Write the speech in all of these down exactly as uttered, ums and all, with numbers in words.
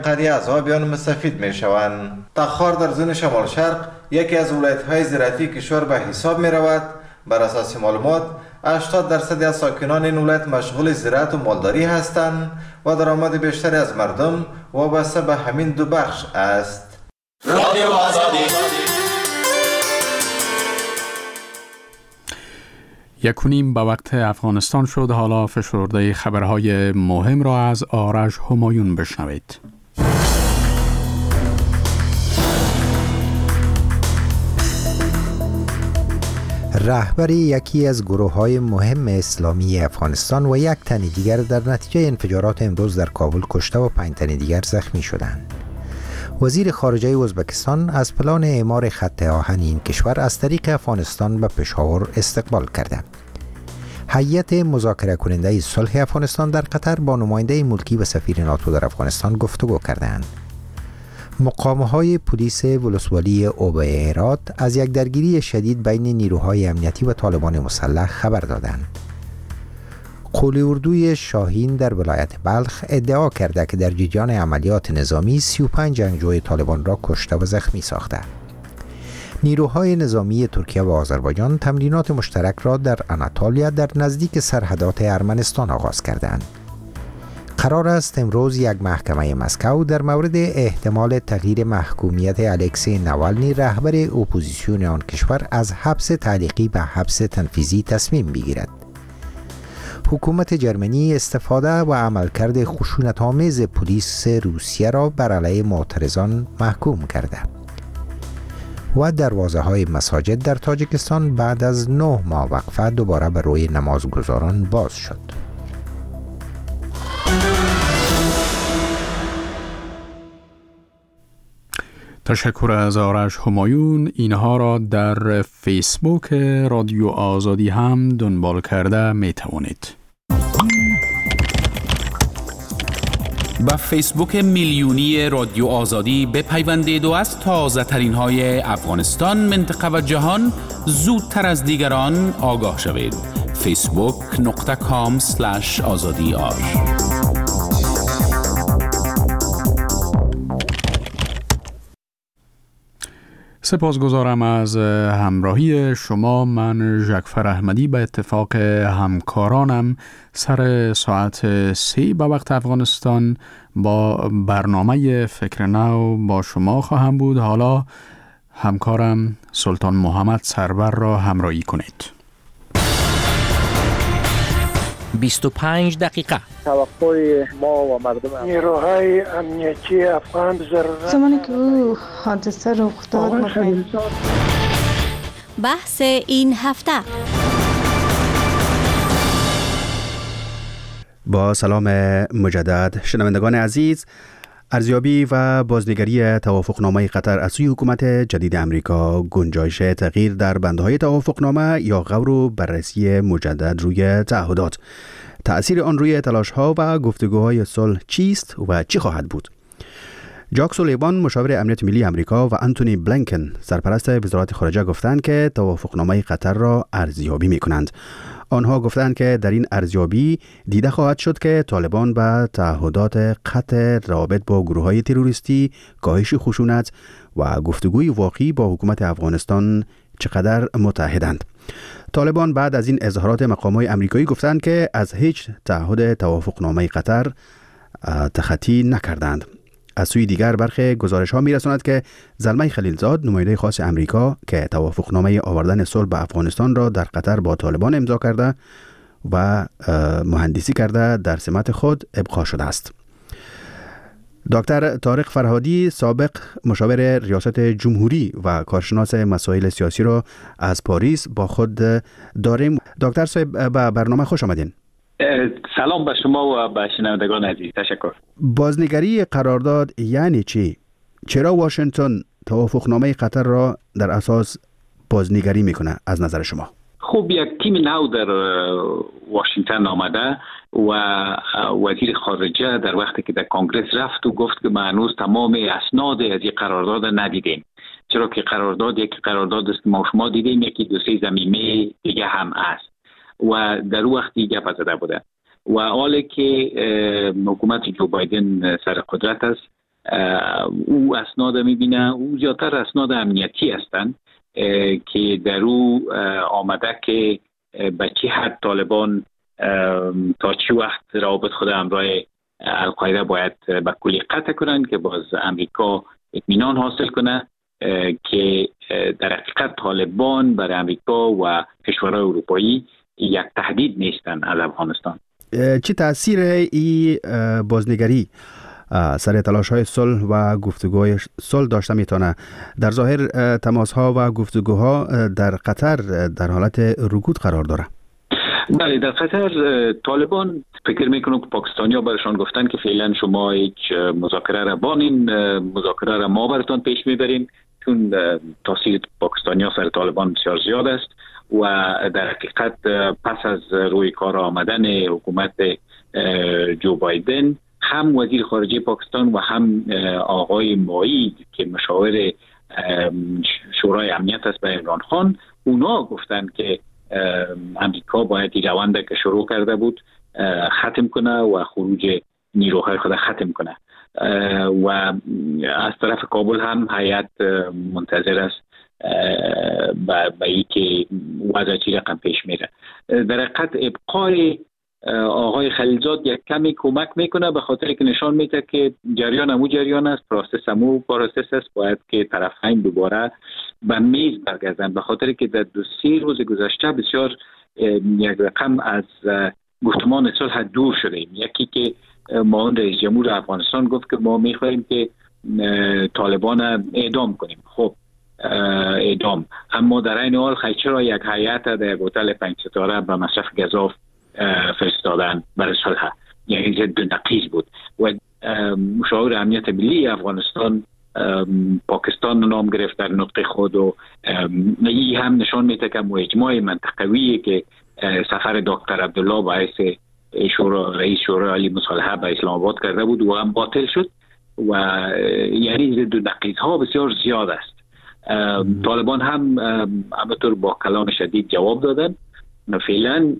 قریه از آبیان مستفید می شوند. تخار در زون شمال شرق یکی از ولایت‌های زراعتی کشور به حساب می رود. بر اساس معلومات هشتاد درصد از ساکنان این ولایت مشغول زراعت و مالداری هستند و درآمد بیشتری از مردم وابسته به همین دو بخش است. رادیو آزادی. یک و نیم به وقت افغانستان شد. حالا فشرده خبرهای مهم را از آرش همایون بشنوید. رهبر یکی از گروه‌های مهم اسلامی افغانستان و یک تن دیگر در نتیجه انفجارات امروز در کابل کشته و پنج تن دیگر زخمی شدند. وزیر خارجه ازبکستان از پلان اعمار خط آهن این کشور از طریق افغانستان به پشاور استقبال کرده. هیئت مذاکره کننده صلح افغانستان در قطر با نماینده ملکی و سفیر ناتو در افغانستان گفتگو کردند. مقام‌های پلیس ولسوالی اوبه هرات از یک درگیری شدید بین نیروهای امنیتی و طالبان مسلح خبر دادند. قول اردوی شاهین در ولایت بلخ ادعا کرده که در جریان عملیات نظامی سی و پنج جنگجوی طالبان را کشته و زخمی ساخته. نیروهای نظامی ترکیه و آذربایجان تمرینات مشترک را در آناتالیا در نزدیک سرحدات ارمنستان آغاز کردند. قرار است امروز یک محکمه مسکو در مورد احتمال تغییر محکومیت الکسی نوالنی رهبر اپوزیسیون آن کشور از حبس تعلیقی به حبس تنفیذی تصمیم بگیرد. حکومت جرمنی استفاده و عملکرد خشونت‌آمیز پلیس روسیه را بر علیه معترضان محکوم کرده. و دروازه‌های مساجد در تاجیکستان بعد از نه ماه وقفه دوباره بر روی نمازگزاران باز شد. تشکر از آرش همایون. اینها را در فیسبوک رادیو آزادی هم دنبال کرده می توانید. با فیسبوک میلیونی رادیو آزادی بپیوندید و از تازه ترین های افغانستان، منطقه و جهان زودتر از دیگران آگاه شوید. فیسبوک نقطه کام سلش آزادی آر. سپاسگزارم از همراهی شما. من جعفر احمدی به اتفاق همکارانم سر ساعت سی به وقت افغانستان با برنامه فکر نو با شما خواهم بود. حالا همکارم سلطان محمد سرور را همراهی کنید. بیست و پنج دقیقه. توقع ما و مردم نیروهای امنیتی افغان ضرورت زمانی که او حادثه رخ داد بحث این هفته. با سلام مجدد شنوندگان عزیز، ارزیابی و بازنگری توافقنامه قطر از سوی حکومت جدید امریکا، گنجایش تغییر در بندهای توافقنامه یا غور و بررسی مجدد روی تعهدات، تأثیر آن روی تلاش‌ها و گفتگوهای صلح چیست و چی خواهد بود؟ جاک سولیوان مشاور امنیت ملی امریکا و انتونی بلینکن سرپرست وزارت خارجه گفتند که توافقنامه قطر را ارزیابی می‌کنند. آنها گفتند که در این ارزیابی دیده خواهد شد که طالبان به تعهدات قطع روابط با گروه‌های تروریستی، کاهش خشونت و گفتگوی واقعی با حکومت افغانستان چقدر متحدند. طالبان بعد از این اظهارات مقام‌های آمریکایی گفتند که از هیچ تعهد توافقنامه قطر تخطی نکردند. از سوی دیگر برخی گزارش‌ها می‌رساند که زلمه خلیلزاد، نماینده خاص آمریکا که توافقنامه آوردن صلح به افغانستان را در قطر با طالبان امضا کرده و مهندسی کرده، در سمت خود ابقا شده است. دکتر طارق فرهادی، سابق مشاور ریاست جمهوری و کارشناس مسائل سیاسی را از پاریس با خود داریم. دکتر صاحب، به برنامه خوش آمدین. سلام به شما و به شنوندگان عزیز. تشکر. بازنگری قرارداد یعنی چی؟ چرا واشنگتن توافقنامه قطر را در اساس بازنگری میکنه از نظر شما؟ خب، یک تیم نو در واشنگتن آمده و وزیر خارجه در وقتی که در کنگره رفت و گفت که ما هنوز تمام اسناد از این قرارداد ندیدیم، چرا که قرارداد یک قرارداد است که ما شما دیدیم، یکی دو سه ضمیمه دیگه هم است و در وقتی گپ زده بوده و حالی که حکومت جو بایدن سر قدرت است او اسناد میبینه، او زیادتر اسناد امنیتی هستند که در او آمده که به چه حد طالبان تا چه وقت روابط خود همراه القاعده باید به کلی قطع کنند که باز امریکا اطمینان حاصل کنه که در حقیقت طالبان برای امریکا و کشورهای اروپایی یک تهدید نیستند از افغانستان. چه تاثیر این بازنگری سر تلاش های صلح و گفتگوهای صلح داشته میتونه؟ در ظاهر تماس ها و گفتگوها در قطر در حالت رکود قرار داره. بله، در قطر طالبان فکر میکنم که پاکستانیا برشان گفتن که فعلا شما هیچ مذاکره را بانین، مذاکره را ما براتون پیش میبریم، چون تاثیر پاکستانیا سر طالبان بسیار زیاد است و در حقیقت پس از روی کار آمدن حکومت جو بایدن هم وزیر خارجه پاکستان و هم آقای معید که مشاور شورای امنیت است به عمران خان، اونا گفتن که امریکا باید این روند که شروع کرده بود ختم کنه و خروج نیروهای خود ختم کنه و از طرف کابل هم هیئت منتظر است به ای که وضع چی رقم پیش میره. در حقیقت ابقای آقای خلیلزاد یک کمی کمک میکنه به خاطر که نشان میده که جریان همو جریان است، پروسس همو پروسس است، باید که طرفین دوباره به میز برگردن، به خاطر که در دو سه روز گذشته بسیار یک رقم از گفتمان صلح دور شدیم. یکی که معاون رئیس جمهور افغانستان گفت که ما میخواهیم که طالبان اعدام کنیم. خب اعدام، اما در این حال چرا یک هیئت در هتل پنج ستاره به مصرف گزاف فرستادن برای صلح؟ یعنی ضد نقیض بود. و مشاور امنیت ملی افغانستان پاکستان نام گرفت در نطق خود و این هم نشان میده که اجماع منطقویه که سفر دکتر عبدالله باعث شورا رئیس شورای عالی مصالحه به اسلام آباد کرده بود و هم باطل شد و یعنی ضد نقیض ها بسیار زیاد است. طالبان هم همینطور با کلام شدید جواب دادن. فعلا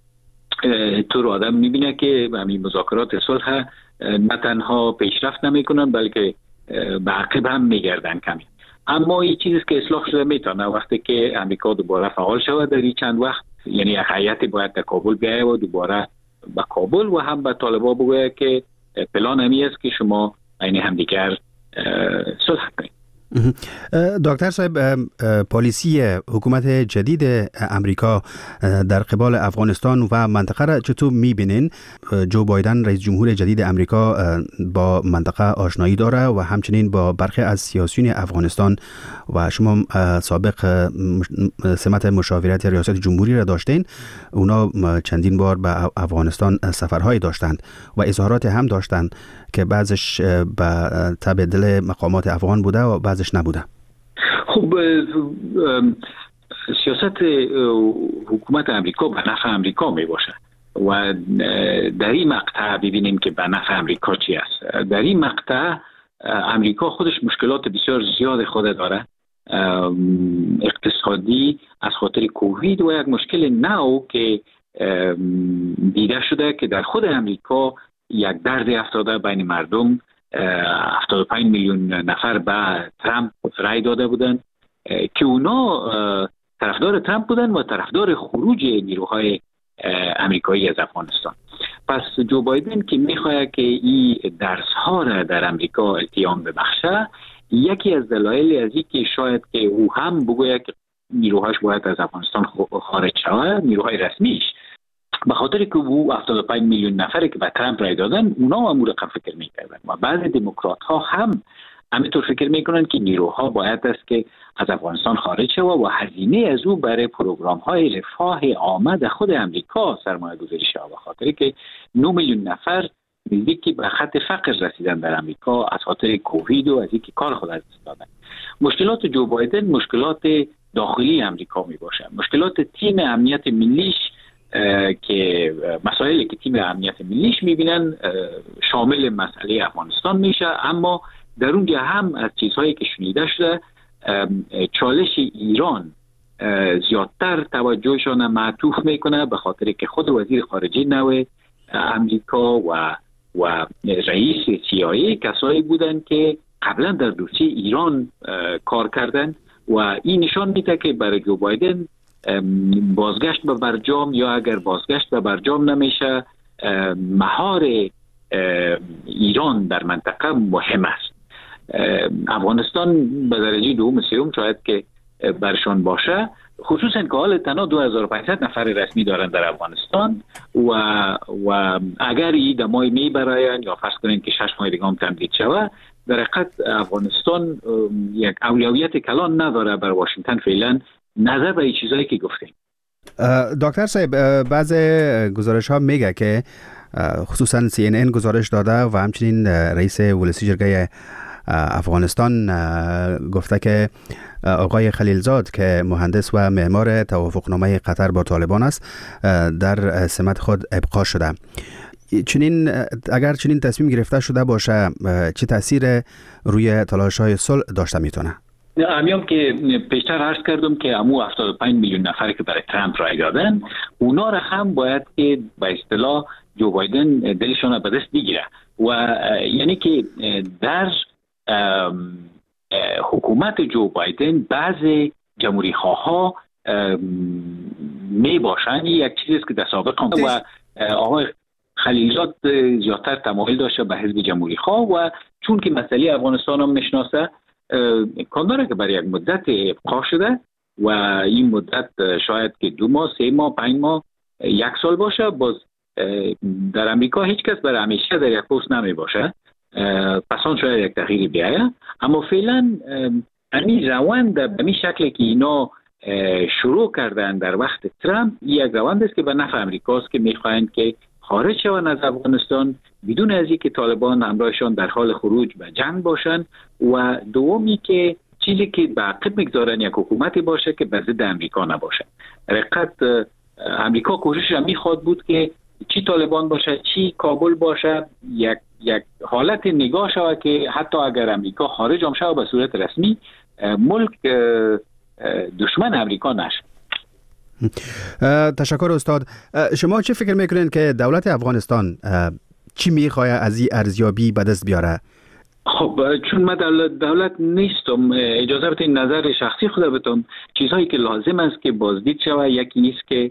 طور آدم میبینه که همین مذاکرات صلح نه تنها پیشرفت نمیکنن بلکه به عقب هم میگردن کمی. اما این چیزی که اصلاح شده میتونه وقتی که امریکا دوباره فعال شود در این چند وقت، یعنی یک هیئت باید در کابل بیاید و دوباره به کابل و هم به طالبان بگوید که پلان همی است که شما عین همدیگر صلح کنید. دکتر صاحب، پالیسی حکومت جدید امریکا در قبال افغانستان و منطقه را چطور میبینین؟ جو بایدن رئیس جمهور جدید امریکا با منطقه آشنایی داره و همچنین با برخی از سیاسیون افغانستان و شما سابق سمت مشاورت ریاست جمهوری را داشتین، اونا چندین بار به افغانستان سفرهایی داشتند و اظهارات هم داشتند که بعضش به تبع دل مقامات افغان بوده و بعضش نبوده. خب سیاست حکومت امریکا به نفع امریکا می باشه و در این مقطع ببینیم که به نفع امریکا چی است. در این مقطع امریکا خودش مشکلات بسیار زیاد خود داره، اقتصادی از خاطر کووید و یک مشکل نو که دیده شده که در خود امریکا یک درد افتاده بین مردم. هفتاد و پنج میلیون نفر به ترامپ رای داده بودند که اونا طرفدار ترامپ بودن و طرفدار خروج نیروهای امریکایی از افغانستان. پس جو بایدن که میخواد که این درس ها را در امریکا التیام ببخشه، یکی از دلایل از این که شاید که او هم بگوید که نیروهاش باید از افغانستان خارج شود، نیروهای رسمیش، به خاطر که او هفتاد و پنج میلیون نفری که به ترامپ رای دادن اونا هم رقم فکر میکردن و بعضی دموکرات ها هم همینطور فکر میکنن که نیروها باید است که از افغانستان خارج شود و هزینه از او برای پروگرام های رفاه آمد خود امریکا سرمایه گذاری شود، به خاطر که نه میلیون نفر نزدیکی به خط فقر رسیدن در امریکا از خاطر کووید و از اینکه کار خود از دست دادن. مشکلات جو بایدن مشکلات داخلی امریکا می باشه، مشکلات تیم امنیت ملیش که مسائلی که تیم امنیت ملیش میبینن شامل مسئله افغانستان میشه، اما در اونجا هم از چیزهایی که شنیده شده چالش ایران زیادتر توجهشان معطوف میکنه، به خاطر که خود وزیر خارجه نو امریکا و و رئیس سی آی ای کسایی بودند که قبلا در دوسیه ایران کار کردند و این نشان میده که برای جو بایدن بازگشت به برجام یا اگر بازگشت به برجام نمیشه مهار ایران در منطقه مهم است. افغانستان به درجه دوم سوم شاید که برشان باشه، خصوصا که حال تنها دو هزار و پانصد نفر رسمی دارن در افغانستان و و اگر این دمای می براین یا فرض کنین که شش ماه دیگه هم تمدید شود، در حقیقت افغانستان یک اولویت کلان نداره بر واشنگتن فعلا نظر به این چیزایی که گفتیم. دکتر صاحب، بعض گزارش ها میگه که خصوصا سی ان ان گزارش داده و همچنین رئیس ولسی جرگه افغانستان گفته که آقای خلیلزاد که مهندس و معمار توافقنامه قطر با طالبان است در سمت خود ابقا شده. چنین اگر چنین تصمیم گرفته شده باشه چه تاثیر روی تلاش‌های صلح داشته میتونه؟ همیام که پیشتر عرض کردم که امو هفتاد و پنج میلیون نفری که برای ترامپ رای دادن، اونا را هم باید که به اصطلاح جو بایدن دلشون به دست بگیره و یعنی که در حکومت جو بایدن بعض جمهوری خواها می باشن. یک چیزی است که در سابق هم و آقای خلیلزاد زیادتر تمایل داشته به حزب جمهوری خواه و چون که مسئله افغانستان هم میشناسه امکان داره که برای یک مدت ابقا شده و این مدت شاید که دو ماه، سه ماه، پنج ماه، یک سال باشه. باز در امریکا هیچ کس برای همیشه در یک پست نمی باشه، پس آن شاید یک تغییری بیایه، اما فعلا همین روند به همین شکلی که اینا شروع کردن در وقت ترامپ یک روند است که به نفع امریکاست که میخواهند که خارج شوند از افغانستان بدون از اینکه طالبان همراهشان در حال خروج به جنگ باشند و دومی که چیزی که به عقب میگذارن یک حکومتی باشه که به ضد امریکا نباشه. حقیقت امریکا کوشش هم میخواد بود که چی طالبان باشه چی کابل باشه یک یک حالت نگاه شود که حتی اگر امریکا خارج هم شود به صورت رسمی ملک دشمن امریکا نشه. تشکر استاد. شما چه فکر میکنین که دولت افغانستان چی میخواه از این ارزیابی به دست بیاره؟ خب چون من دولت, دولت نیستم، اجازه بدین نظر شخصی خود بتم. چیزهایی که لازم است که بازدید شود یکی نیست که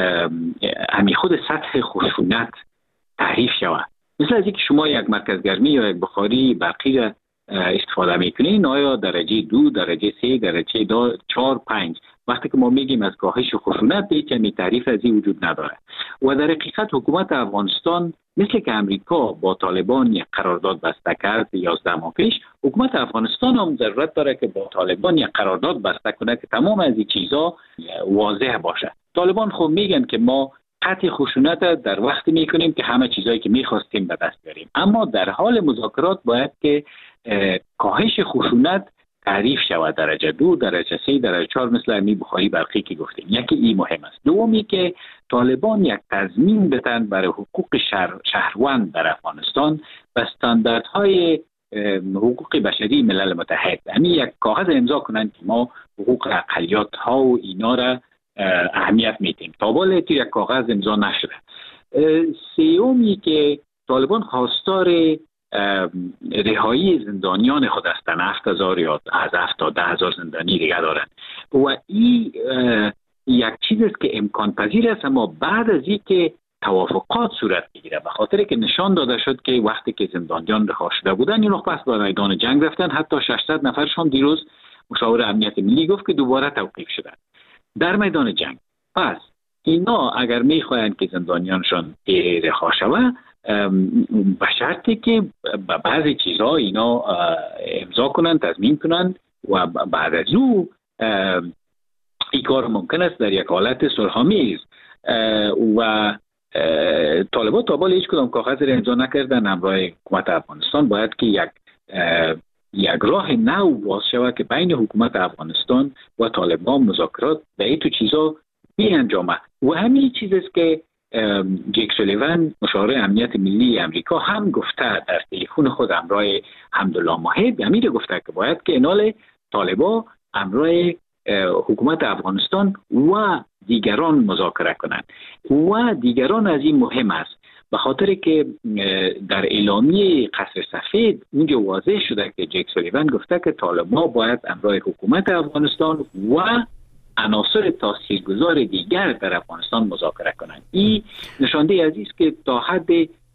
همی خود سطح خشونت تعریف شود. مثل از اینکه شما یک مرکز گرمی یا یک بخاری برقی را استفاده میکنین، آیا درجه دو، درجه سه، درجه دو، چهار، پنج، وقتی که ما میگیم از کاهش خشونت هیچ همی تعریف از این وجود نداره. و در حقیقت حکومت افغانستان مثل که امریکا با طالبان یک قرارداد بسته کرد یازده ماه پیش، حکومت افغانستان هم ضرورت داره که با طالبان یک قرارداد بسته کنه که تمام از این چیزا واضح باشه. طالبان خب میگن که ما قطع خشونت در وقتی میکنیم که همه چیزایی که میخواستیم به دست بیاریم، اما در حال مذاکرات باید که کاهش خشونت تعریف شود، درجه دو، درجه سه، درجه چهار، مثل امی بخاری برقی که گفتیم. یکی این مهم است. دومی که طالبان یک تضمین بدن برای حقوق شهر، شهروند در افغانستان و استانداردهای حقوق بشری ملل متحد، یعنی یک کاغذ امضا کنند که ما حقوق اقلیت ها و اینا را اهمیت میدیم. تا بالا یک کاغذ امضا نشده. سومی که طالبان خواستار رهایی زندانیان خود هستند، هفت هزار یا از هفت تا ده هزار زندانی دیگه دارن و این یک چیز است که امکان پذیر است، اما بعد از این که توافقات صورت بگیره، به خاطر که نشان داده شد که وقتی که زندانیان رها شده بودن این وقت پس به میدان جنگ رفتن، حتی ششصد نفرشون دیروز مشاور امنیت ملی گفت که دوباره توقیف شدن در میدان جنگ. پس اینا اگر میخواین که زندانیانشان رها شود به شرطی که بعضی چیزها اینا امضا کنن، تضمین کنن و بعد از او این کار ممکن است در یک حالت صلح‌آمیز و طالبان تا بالا هیچ کدام کاغذ را امضا نکردن همراه حکومت افغانستان. باید که یک یک راه نو باز شود که بین حکومت افغانستان و طالبان مذاکرات به این تو چیزا بیانجامه و همین چیز است که جیک سولیوان مشاور امنیت ملی امریکا هم گفته در تلفن خود همراه حمدالله ماهب، امیر گفته که باید که انال طالبان همراه حکومت افغانستان و دیگران مذاکره کنند و دیگران از این مهم است. به خاطر که در اعلامیه قصر سفید اونجا واضح شده که جک سولیوان گفته که طالبان باید همراه حکومت افغانستان و عناصر تاثیرگذار دیگر در افغانستان مذاکره کنند. این نشانده عزیز که تا حد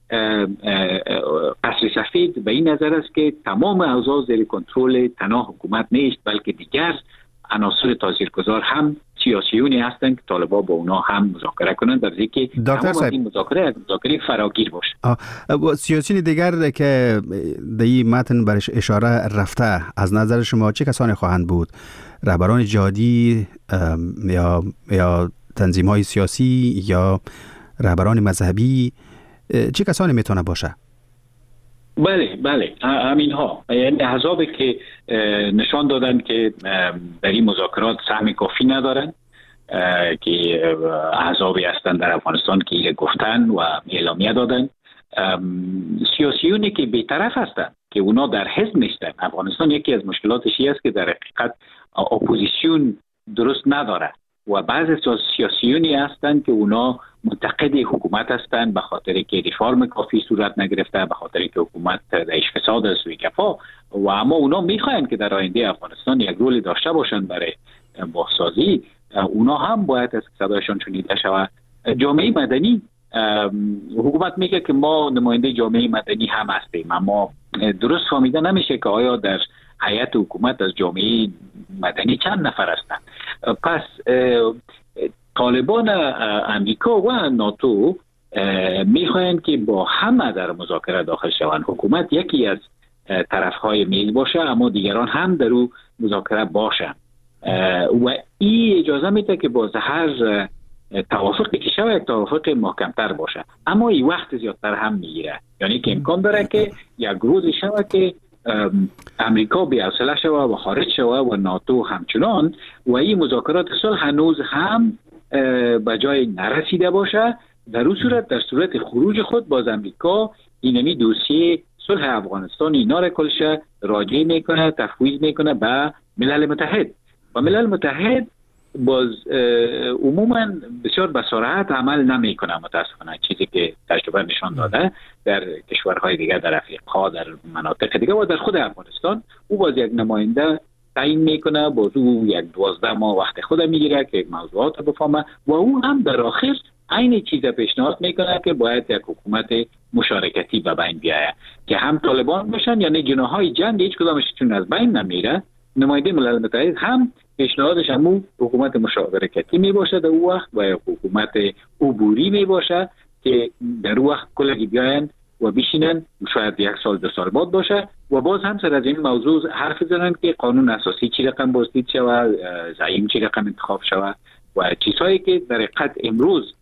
قصر سفید به این نظر است که تمام اوضاع زیر کنترل تنها حکومت نیست، بلکه دیگر عناصر تاثیرگذار هم سیاسیونی هستند که طالبان با اونا هم مذاکره کنند، در حالی که تمام این مذاکره مذاکره فراگیر باشه. سیاسیون دیگر که در این متن برش اشاره رفته از نظر شما چه کسانی خواهند بود؟ رهبران جهادی یا یا تنظیم‌های سیاسی یا رهبران مذهبی، چه کسانی میتونه باشه؟ بله بله همین ها، یعنی احزابی که نشان دادن که در این مذاکرات سهم کافی ندارن، که احزابی هستن در افغانستان که گفتن و اعلامیه دادن، سیاسیونی که بی‌طرف هستن که اونا در حزب نیستن. افغانستان یکی از مشکلاتش است که در حقیقت اپوزیسیون درست نداره و بعضی سیاسیونی هستند که اونا منتقد حکومت هستند به خاطر که ریفرم کافی صورت نگرفته، به خاطر که حکومت درش فساد است و کفا، و اما اونا میخواین که در آینده افغانستان یک رول داشته باشن برای بازسازی. اونا هم باید از صدایشان شنیده شود. جامعه مدنی، حکومت میگه که ما نماینده جامعه مدنی هم هستیم، اما درست فهمیده نمیشه که آیا در هیئت حکومت از جامعه مدنی چند نفر هستند. پس طالبان امریکا و ناتو میخواهند که با همه در مذاکره داخل شوند. حکومت یکی از طرفهای میز باشه اما دیگران هم در او مذاکره باشند و این اجازه میده که با هر توافقی که شود یک توافق محکمتر باشه، اما این وقت زیادتر هم میگیره. یعنی که امکان داره که یک روز شود که امریکا بی‌حوصله شود و خارج شود و ناتو همچنان، و این مذاکرات صلح هنوز هم به جای نرسیده باشه. در اون صورت در صورت خروج خود باز امریکا اینمی دوسیه صلح افغانستان اینا را کلشه راجع میکنه، تفویض میکنه به ملل متحد و ملل متحد باز عموما بسیار به سرعت عمل نمیکنه متاسفانه، چیزی که تجربه نشان داده در کشورهای دیگر، در افریقا، در مناطق دیگر و در خود افغانستان. او باز یک نماینده تعیین میکنه، باز او یک دوازده ماه وقت خود میگیره که موضوعات رو بفهمه و او هم در آخر عین چیز پیشنهاد میکنه که باید یک حکومت مشارکتی به بین بیاید که هم طالبان باشن، یعنی جناحهای جنگ هیچ کدامش چون از بین نمیره. نماینده ملل متحد هم پیشنهادش همو حکومت مشارکتی می باشه در او وقت و حکومت عبوری می باشه که در او وقت کلگی بیاین و بشینن، شاید یک سال دو سال بعد باشه و باز هم سر از این موضوع حرف بزنن که قانون اساسی چی رقم بازدید شود، زعیم چی رقم انتخاب شود و چیزهایی که در حقیقت امروز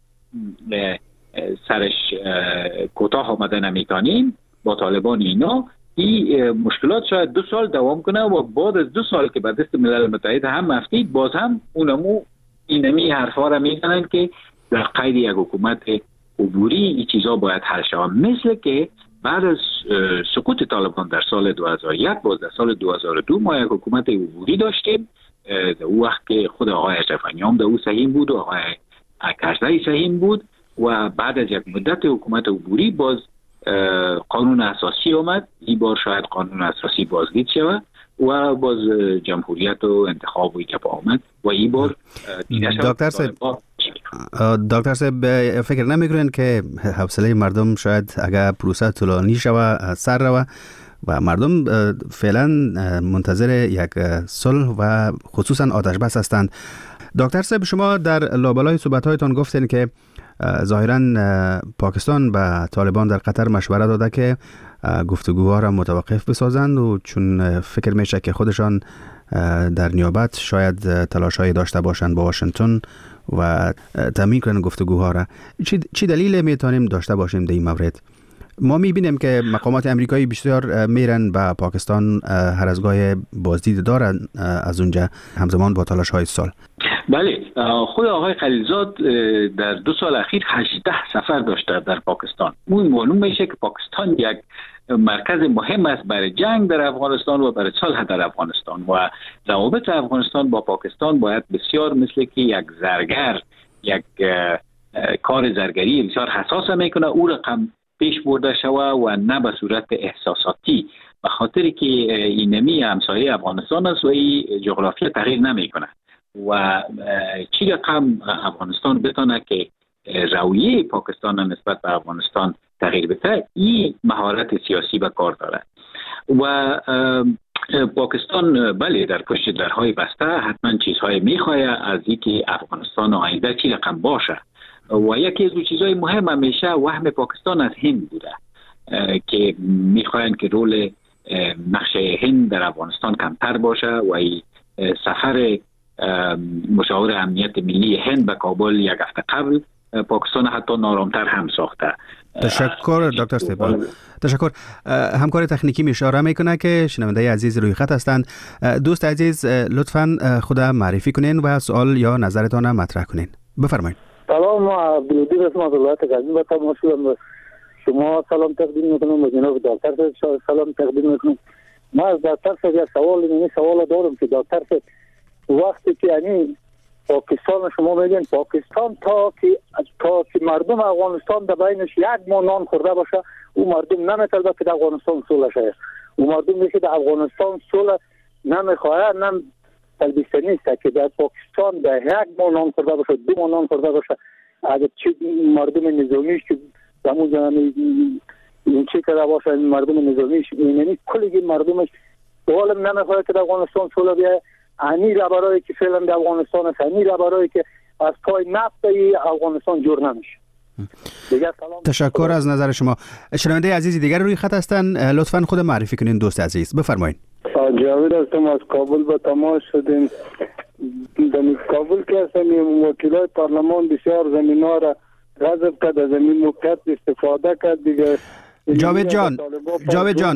سرش کوتاه آمده نمیتونیم با طالبان اینا. این مشکلات شاید دو سال دوام کنه و بعد از دو سال که به دست ملل متحد هم مفتی باز هم اونمو اینمی حرفا را میزنن که در قید یک حکومت عبوری این چیزا باید حل شود. مثل که بعد از سقوط طالبان در سال دو هزار و یک باز در سال دو هزار و دو ما یک حکومت عبوری داشتیم، در اون وقت که خود آقای اشرف غنی در اون سهیم بود و آقای کرزی سهیم بود و بعد از یک مدت حکومت عبوری باز قانون اساسی اومد. این بار شاید قانون اساسی بازدید شود و باز جمهوریت و انتخاب و ایجاب آمد و این بار دکتر صاحب دکتر صاحب فکر نمیکنین که حوصله مردم شاید اگر پروسه طولانی شود سر رود و مردم فعلا منتظر یک صلح و خصوصا آتش بس هستند؟ دکتر صاحب شما در لابلای صحبت‌هایتان گفتین که ظاهراً پاکستان به طالبان در قطر مشوره داده که گفتگوها را متوقف بسازند و چون فکر میشه که خودشان در نیابت شاید تلاش‌هایی داشته باشند با واشنگتن و تامین کنند گفتگوها را. چی دلیل میتونیم داشته باشیم در این مورد؟ ما میبینیم که مقامات امریکایی بسیار میرن به پاکستان، هر از گاه بازدید دارن از اونجا همزمان با تلاش‌های صلح. بله، خود آقای خلیلزاد در دو سال اخیر هجده سفر داشته در پاکستان. اون معلوم میشه که پاکستان یک مرکز مهم است برای جنگ در افغانستان و برای صلح در افغانستان و روابط افغانستان با پاکستان باید بسیار مثل که یک زرگر، یک کار زرگری بسیار حساس میکنه او رقم پیش برده شوه و نه به صورت احساساتی، به خاطر که اینمی همسایه افغانستان است و این جغرافیا تغییر نمیکنه و چی رقم افغانستان بتونه که رویه پاکستان نسبت به افغانستان تغییر بده، این مهارت سیاسی به کار داره و پاکستان بله در پشت درهای بسته حتما چیزهای میخواه از اینکه افغانستان آینده چی رقم باشه و یکی از چیزهای مهم همیشه وهم پاکستان از هند بوده که میخواین که رول نقش هند در افغانستان کمتر باشه و این سفر مشاور امنیت ملی هند به کابل یک هفته قبل پاکستان حتی نارامتر هم ساخته. تشکر دکتر سیبا. تشکر. همکار تکنیکی اشاره میکنه که شنونده عزیز روی خط هستند. دوست عزیز لطفاً خود معرفی کنین و سوال یا نظرتان مطرح کنین. بفرمایید. سلام، عبدالودی رسم از ولایت غزنی به تماس شدم. شما سلام تقدیم میکنم و جناب دکتر سلام تقدیم میکنم. ما از دکتر صاحب یک سوال این سوال دارم که دکتر صاحب وقتی که یعنی پاکستان شما میگین پاکستان تا که تا که مردم افغانستان در بینش یک ماه نان خورده باشه او مردم نمیتونه که در افغانستان صلح شه. او مردم میگه در افغانستان صلح نمیخواد، نم تلبیسه نیست که در پاکستان در یک ماه نان خورده باشه، دو ماه نان خورده باشه. اگه چه مردم نظامیش که همون زمانی این چی کرده باشه مردم نظامیش یعنی کلی مردمش دولم نمیخواد که در افغانستان صلح بیه. انی را برای که فعلا در افغانستان است، انی را برای که از پای نفت افغانستان جور نمیشه. تشکر از نظر شما. شنونده عزیزی دیگر روی خط هستن، لطفاً خود معرفی کنین دوست عزیز. بفرمایید. جاوید هستم، از کابل به تماس شدیم. در کابل که هستم وکیلای پارلمان بسیار زمینا را غصب کرد، از زمین موقعیت استفاده کرد دیگه. جاوید جان جاوید جان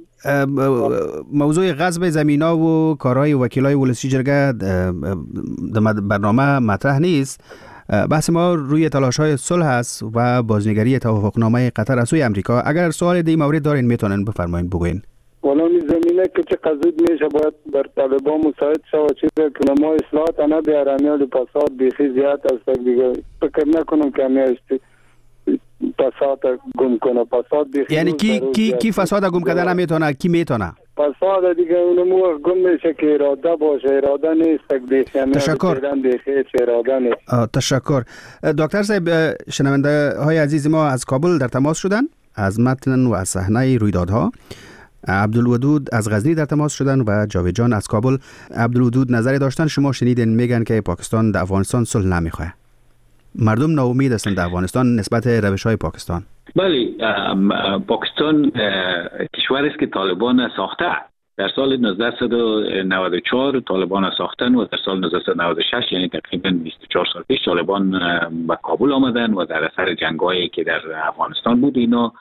موضوع غصب زمینا و کارهای وکیلای ولسی جرگه در برنامه مطرح نیست. بحث ما روی تلاش‌های صلح است و بازنگری توافقنامه قطر از سوی امریکا. اگر سوال دی مورد دارین میتونن بفرمایید بگوین. والا این زمینه که چه قضیت میشه باید بر طالبان مساعد شود چیز کنه. ما اصلاحات انا بیارانیال پاساد بیخی زیاد است دیگه. فکر نکنم که همیشتی فساد گم کنه. فساد بیخی یعنی کی کی کی فساد گم کردن نمیتونه، کی میتونه؟ فساد دیگه اونمو گم میشه که اراده باشه، اراده نیست بیخی. تشکر. اراده نیست. تشکر. دکتر صاحب، شنونده های عزیز ما از کابل در تماس شدن از متن و از صحنه رویدادها. عبدالودود از غزنی در تماس شدن و جاوید جان از کابل. عبدالودود نظری داشتن، شما شنیدین میگن که پاکستان در افغانستان صلح نمیخواد. مردم ناامید هستند در افغانستان نسبت روش‌های پاکستان. بله، پاکستان کشوری است که طالبان ساخته. در سال نوزده نود و چهار طالبان ساختن و در سال نوزده نود و شش یعنی تقریبا بیست و چهار سال پیش طالبان به کابل آمدن و در اثر جنگایی که در افغانستان بود اینا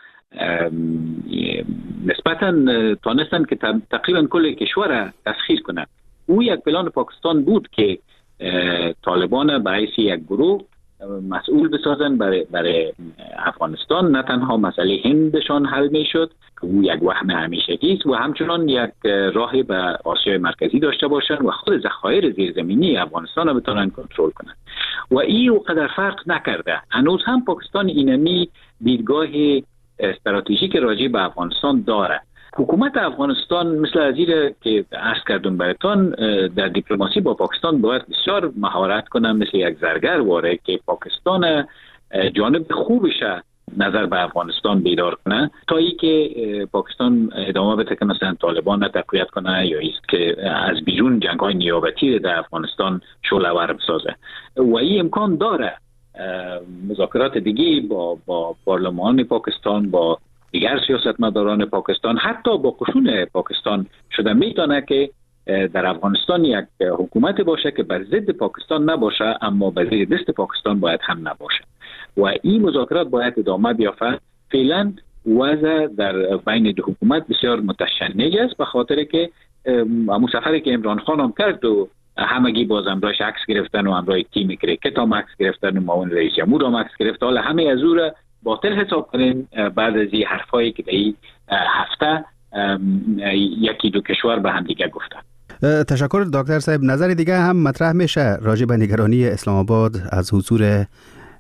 نسبتاً تانستن که تقریبا کل کشور تسخیر کنند. او یک پلان پاکستان بود که طالبان به حیث یک گروه مسئول بسازن برای برای افغانستان. نه تنها مسئله هندشان حل میشد که او یک وهم همیشگی است و همچنان یک راهی به آسیای مرکزی داشته باشن و خود ذخایر زیرزمینی افغانستان را بتونن کنترل کنن و این اونقدر فرق نکرده. هنوز هم پاکستان اینمی دیدگاه استراتژیک راجع به افغانستان داره. حکومت افغانستان مثل از این که عرض کردم براتون در دیپلماسی با پاکستان باید بسیار مهارت کنه، مثل یک زرگر واره که پاکستان جانب خوبش نظر به افغانستان بیدار کنه تا ای که پاکستان ادامه بده که مثلا طالبان تقویت کنه یا ایست که از بیرون جنگ‌های نیابتی در افغانستان شعله‌ور بسازه و این امکان داره. مذاکرات دیگه با با پارلمان پاکستان، با دیگر سیاستمداران پاکستان، حتی با قشون پاکستان شده میتونه که در افغانستان یک حکومت باشه که بر ضد پاکستان نباشه اما بر زیر دست پاکستان باید هم نباشه و این مذاکرات باید ادامه بیافته. فعلا وضع در بین دو حکومت بسیار متشنج است به خاطر که همون سفری که عمران خان هم کرد و همگی باز امرایش عکس گرفتن و امرای تیم کرکت هم عکس گرفتن و معاون رئیس جمهور هم عکس گرفت. حالا همه از او را باطل حساب کنین بعد از این حرفایی که در این هفته یکی دو کشور به هم دیگه گفتن. تشکر دکتر صاحب. نظر دیگه هم مطرح میشه راجع به نگرانی اسلام آباد از حضور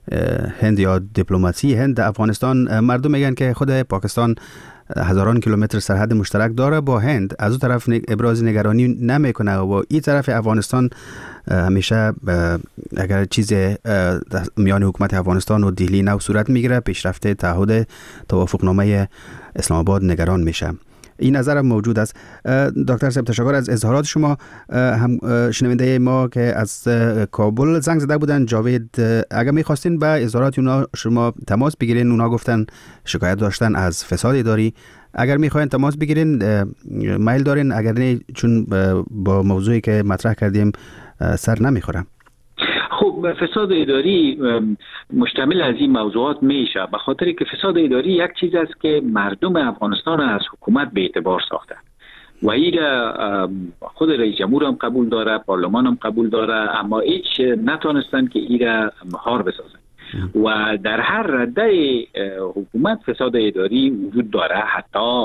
هند یا دیپلماسی هند افغانستان، مردم میگن که خود پاکستان هزاران کیلومتر سرحد مشترک داره با هند، از اون طرف ابراز نگرانی نمیکنه و این طرف افغانستان همیشه اگر چیز میان حکومت افغانستان و دهلی نو صورت میگیره، پیشرفت تعهد توافقنامه اسلام آباد نگران میشه. این نظر موجود است. دکتر صاحب تشکر از اظهارات شما. هم شنونده ما که از کابل زنگ زده بودن، جاوید، اگر میخواستین به اظهارات اونا شما تماس بگیرین، اونا گفتن شکایت داشتن از فساد اداری. اگر میخواین تماس بگیرین میل دارین، اگر نه چون با موضوعی که مطرح کردیم سر نمیخورم. خب فساد اداری مشتمل از این موضوعات میشه، به خاطر که فساد اداری یک چیز است که مردم افغانستان از حکومت به اعتبار ساخته و این خود رئیس جمهور هم قبول داره، پارلمان هم قبول داره، اما هیچ نتونستن که این را مهار بسازن و در هر رده حکومت فساد اداری وجود داره. حتی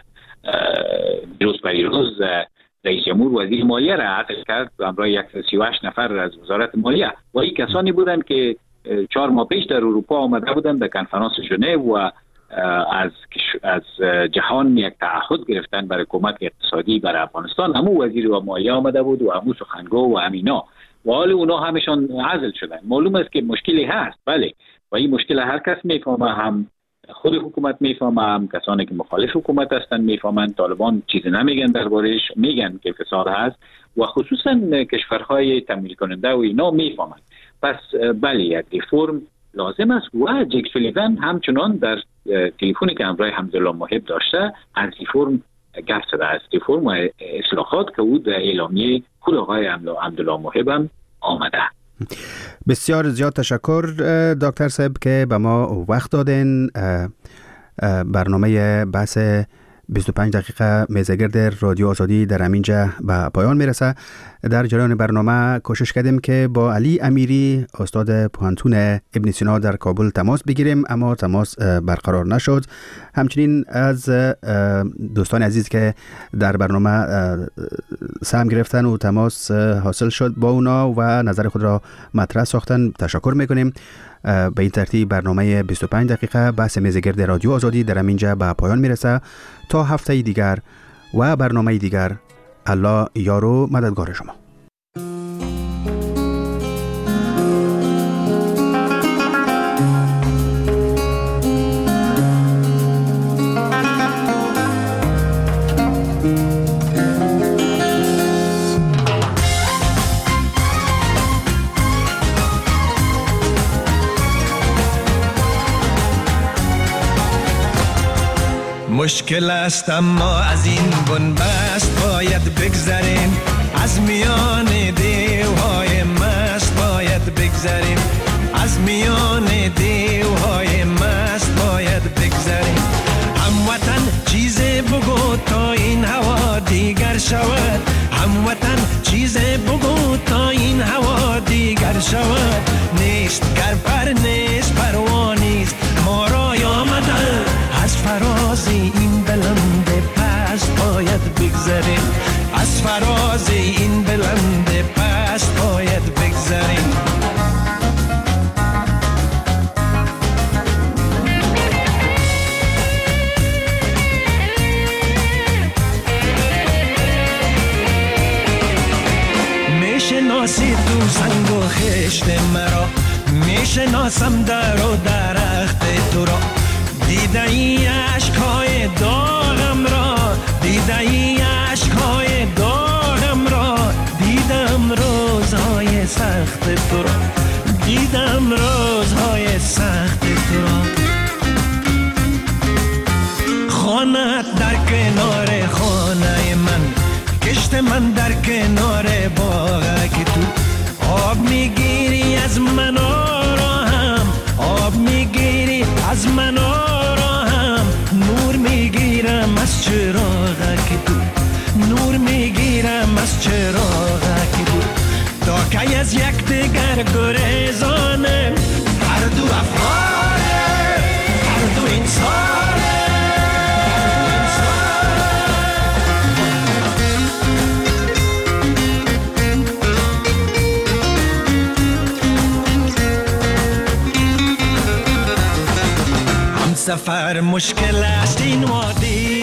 روز بریروز رئیس جمهور وزیر مالیه را عطل کرد همراه صد و سی و هشت نفر از وزارت مالیه و این کسانی بودند که چهار ماه پیش در اروپا آمده بودند در کنفرانس ژنو و از از جهان یک تعهد گرفتن برای کمک اقتصادی برای افغانستان. همون وزیر و مالیه آمده بود و همون سخنگو و همینا و حال اونا همشان عزل شدن. معلوم است که مشکلی هست، بله، و این مشکل هر کس میفهمه، هم خود حکومت میفهمه، هم کسانی که مخالف حکومت هستن میفهمن. طالبان چیزی نمیگن دربارش، میگن که فساد هست و خصوصا کشورهای تمویل کننده و اینا میفهمن. پس بله یک ریفرم لازم است و جک سولیوان همچنان در تلفنی که همراه حمدالله محب داشته از ریفرم گفت زده است، ریفرم و اصلاحات که او در اعلامیه خود آقای حمدالله محب هم آمده. بسیار زیاد تشکر دکتر صاحب که به ما وقت دادین. برنامه بحث بیست و پنج دقیقه میزگرد رادیو آزادی در همینجا به پایان میرسه. در جریان برنامه کوشش کردیم که با علی امیری استاد پوهنتون ابن سینا در کابل تماس بگیریم، اما تماس برقرار نشد. همچنین از دوستان عزیز که در برنامه سهم گرفتن و تماس حاصل شد با اونا و نظر خود را مطرح ساختن تشکر میکنیم. به این ترتیب برنامه بیست و پنج دقیقه بحث میزگرد رادیو آزادی در همینجا به پایان میرسه. تا هفته دیگر و برنامه دیگر، الله یار و مددگار شما. مشکل است اما از این بنبست باید بگذریم، از میان دیوهای مست باید بگذریم، از میان دیوهای مست باید بگذریم. هموطن چیز بگو تا این هوا دیگر شود، هموطن چیز بگو تا این هوا دیگر شود. نیست گر پر نیست پروانیست ما را آمدن، از فراز این بلند پست باید بگذریم، از فراز این بلند پست باید بگذریم. میشناسی تو سنگ و خشت مرا، میشناسم در و درخت تو را. دیده ای عشقهای داغم را، دیده ای عشقهای داغم را، دیدم روزهای سخت تو را، دیدم روزهای سخت تو را. خانه در کنار خانه من، کشت من در کنار باغ که تو آب میگیری از من آرام، آب میگیری از من آرام، نور میگیرم از چراغ که تو، نور میگیرم از چراغ که تو. تا که از یک دیگر گریزانه، هر دو افغانه، هر دو انسانه. سفر مشکل است این وادی